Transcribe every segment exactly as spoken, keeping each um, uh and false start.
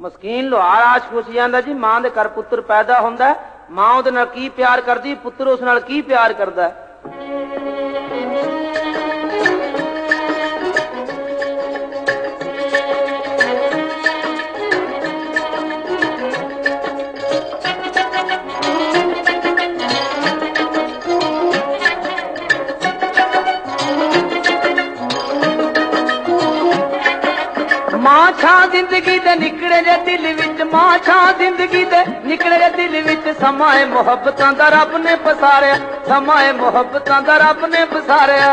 ਮਸਕੀਨ ਲੋਹਾਰ ਆਸ਼ਕ ਪੁੱਛ ਜਾਂਦਾ ਜੀ ਮਾਂ ਦੇ ਘਰ ਪੁੱਤਰ ਪੈਦਾ ਹੁੰਦਾ, ਮਾਂ ਉਹਦੇ ਨਾਲ ਕੀ ਪਿਆਰ ਕਰਦੀ, ਪੁੱਤਰ ਉਸ ਨਾਲ ਕੀ ਪਿਆਰ ਕਰਦਾ। मां छा जिंदगी दे निकले जे दिल विच, मां छा जिंदगी दे निकले जे दिल विच, समाए मुहब्बतां दा रब ने पसारिया, समाए मुहब्बतां दा रब ने पसारिया।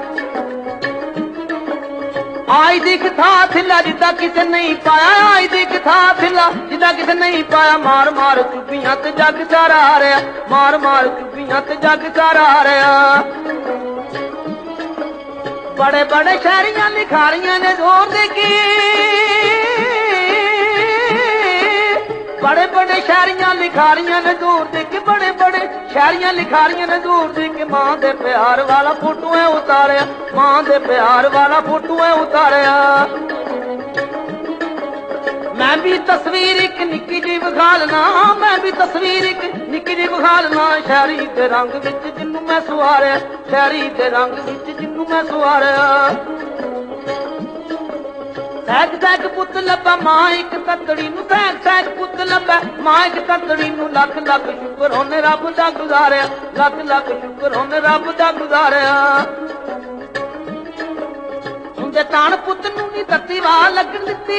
आई दिख था थिला जिदा किसे नहीं पाया, आई दिख था थिला जिदा किसे नहीं पाया, मार मार चुपियां ते जग सारा हारिया, मार मार चुपियां ते जग सारा हारिया। बड़े बड़े शहरियां लिखारियां ने जोर देखी, बड़े बड़े शहरियां लिखारियां ने जोर देखी, बड़े बड़े शहरियां लिखारियां ने जोर देखी, मां दे प्यार वाला फोटो है उतारिया, मां दे प्यार वाला फोटो है उतारिया। मैं भी तस्वीर एक निक्की जी विखालना, मैं भी तस्वीर एक निक्की जी विखालना, शहरी दे रंग विच जिन्नू मैं सुवारिया, शहरी दे रंग विच जिन्नू मैं सुवारिया। सैक सैक पुत लब्बा मां एक ततड़ी नू, सैक सैक पुत लब्बा मां एक ततड़ी नू, लख लख शुक्र होने रब दा गुजारिया, लख लख शुक्र होने रब दा गुजारिया। उंदे तान पुत नू नी तत्ती वाह लगन दित्ती,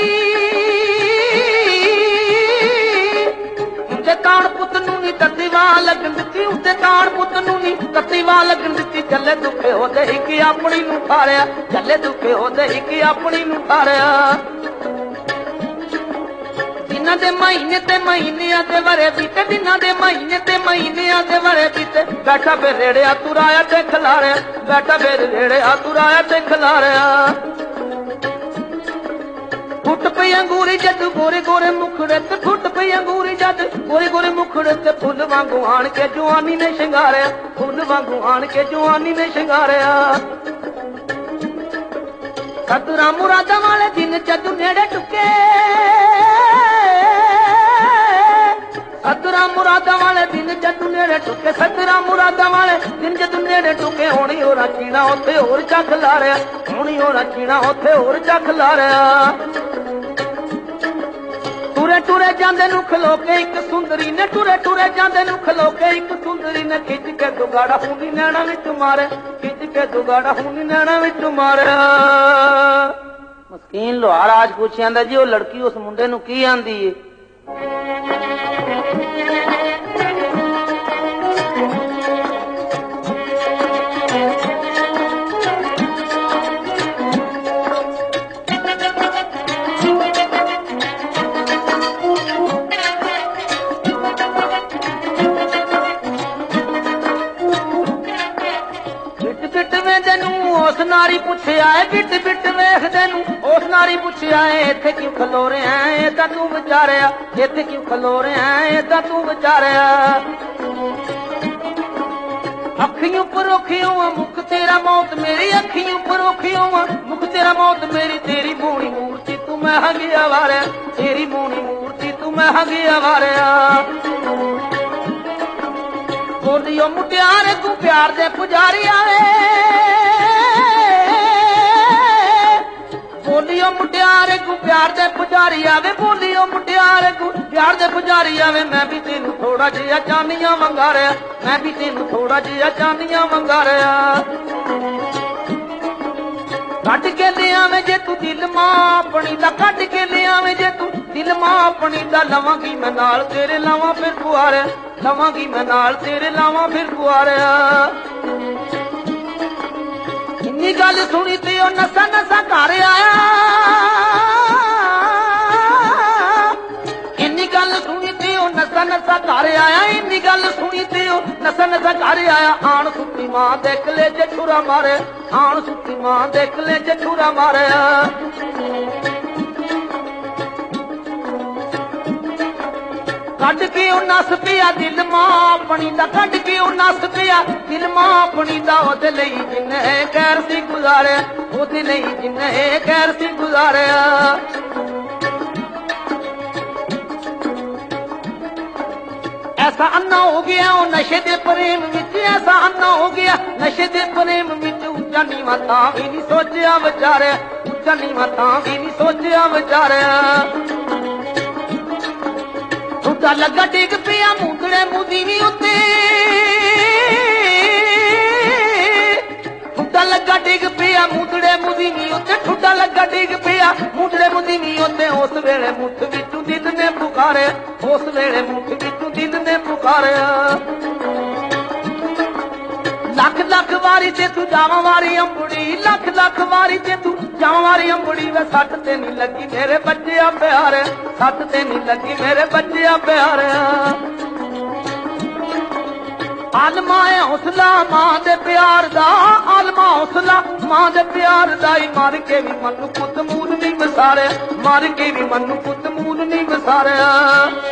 उंदे तान पुत नू नी तत्ती वाह लगन दित्ती, उंदे तान पुत नू नी तत्ती वाह लगन दित्ती। जल्ले दुखे होदे हिकी अपनी नू फाड़िया, जल्ले दुखे होदे हिकी अपनी नू फाड़िया। दिना दे महीने ते महीनिया दे वरे बीते, दिना दे महीने ते महीनिया दे वरे बीते, बैठा फिर रेड़िया तुराया ते खिलारिया, बैठा फिर रेड़िया तुराया ते खिलारिया। फुट पई अंगूरी जद गोरे गोरे मुखड़े ते, फुट पई अंगूरी जद गोरे गोरे मुखड़े ते, फुल वांगू आन के जवानी ने शिंगारिया, फुल वांगू आन के जवानी ने शिंगारिया। सतरा मुरादा वाले दिन जदू नेड़े टुके, सतरा मुरादा वाले दिन जदू नेड़े टुके, सतरा मुरादा वाले दिन जदू नेड़े टुके, होनी हो रचीना उत्थे होर चख ला रहा, होनी हो रचीना उत्थे होर चख ला रहा। टुरे टुरे जांदे नू खलो के एक सुंदरी ने, टुरे टुरे जांदे नू खलो के एक सुंदरी ने, खिच के दुगाड़ा हुनी नैना विच मारे, खिच के दुगाड़ा हुनी नैना विच मारे। मस्कीन लोहार आज पूछ आंदा जी, वो लड़की उस मुंडे नू की आंदी है? उस नारी पुछया है, बिट बिट वेखदे नू उस नारी पुछया है, इत्थे क्यों खलो रहा है एदा तू विचारिया, इत्थे क्यों खलो रहा है एदा तू विचारिया। अखियों परोखियों मुख तेरा मौत मेरी, अखियों परोखियों मुख तेरा मौत मेरी, तेरी मोहनी मूर्ति तू मैं हगी आवारिया, तेरी मोहनी मूर्ति तू मैं हगी आवारिया। बोलियो मुटियारे तू प्यार दे पुजारी आवे, बोलियो मुटियारे को प्यार दे पुजारी आवे, बोलियो मुटियारे को प्यार दे पुजारी आवे। मैं भी तेनू थोड़ा जिहा चांदियां मंगा रहा, मैं भी तेनू थोड़ा जिहा चांदियां मंगा रहा। कट के ले आवे जे तू दिल मां अपनी दा, कट के ले आवे जे तू दिल मां अपनी दा, लवांगी मैं नाल तेरे लावां फिर पुआरे, लवांगी मैं नाल तेरे लावां फिर पुआरे। इन्नी गल सुनी ते ओ नसा नसा घर आया, इन्नी गल सुनी ते ओ नसा नसा घर आया, इन्नी गल सुनी ते ओ नसा नसा घर आया। आन सुती मां देख ले जे छुरा मारे, आन सुती मां देख ले जे छुरा मारे। कट के ओ नस पिया दिल मां अपनी दा, कट के ओ नस पिया दिल मां अपनी दा, ओदे लई जिन्ने खैर सी गुजारिया, ओदे लई जिन्ने खैर सी गुजारिया। ਐਸਾ ਅੰਨਾ ਹੋ ਗਿਆ ਉਹ ਨਸ਼ੇ ਦੇ ਪ੍ਰੇਮ ਵਿੱਚ, ਐਸਾ ਅੰਨਾ ਹੋ ਗਿਆ ਨਸ਼ੇ ਦੇ ਪ੍ਰੇਮ ਵਿੱਚ। ਉੱਚਾ ਨੀਵਾਂ ਤਾਂ ਵੀ ਨਹੀਂ ਸੋਚਿਆ ਵਿਚਾਰਿਆ, ਉੱਚਾ ਨੀਵਾਂ ਤਾਂ ਵੀ ਨਹੀਂ ਸੋਚਿਆ ਵਿਚਾਰਿਆ। ਠੁੱਡਾ ਲੱਗਾ ਡਿੱਗ ਪਿਆ ਮੂੰਦੜੇ ਮੂਦੀ ਵੀ ਉੱਤੇ, ਠੁੱਡਾ ਲੱਗਾ ਡਿੱਗ ਪਿਆ ਮੂੰਦੜੇ ਮੂਦੀ ਵੀ ਉੱਤੇ, ਠੁੱਡਾ ਲੱਗਾ ਡਿੱਗ ਪਿਆ ਮੂੰਦੜੇ ਮੂਦੀ ਵੀ ਉੱਤੇ। ਉਸ ਵੇਲੇ ਮੁੱਠ ਵਿੱਚੋਂ ਦਿਲ ਨੇ ਪੁਕਾਰਿਆ, ਉਸ ਵੇਲੇ ਮੁੱਠ ਵਿੱਚੋਂ ਦਿਲ ਨੇ ਪੁਕਾਰਿਆ। ਲੱਖ ਲੱਖ ਵਾਰੀ ਤੇ ਤੂੰ ਜਾਵਾਂ ਵਾਰੀ ਅੰਬੜੀ, ਲੱਖ ਲੱਖ ਵਾਰੀ ਤੇ ਤੂੰ ਜਾਵਾਂ ਵਾਰੀ ਅੰਬੜੀ। ਵੇ ਸੱਟ ਤੇ ਨਹੀਂ ਲੱਗੀ ਮੇਰੇ ਬੱਚਿਆ ਪਿਆਰਿਆ, ਸੱਟ ਤੇ ਨਹੀਂ ਲੱਗੀ ਮੇਰੇ ਬੱਚਿਆ ਪਿਆਰਿਆ। ਆਲਮਾ ਹੈ ਹੌਸਲਾ ਮਾਂ ਦੇ ਪਿਆਰ ਦਾ, ਆਲਮਾ ਹੌਸਲਾ ਮਾਂ ਦੇ ਪਿਆਰ ਦਾ। ਈ ਮਰ ਕੇ ਵੀ ਮਨ ਨੂੰ ਪੁੱਤ ਮੂਲ ਨਹੀਂ ਵਿਸਾਰਿਆ, ਮਰ ਕੇ ਵੀ ਮਨ ਨੂੰ ਪੁੱਤ ਮੂਲ ਨਹੀਂ ਵਿਸਾਰਿਆ।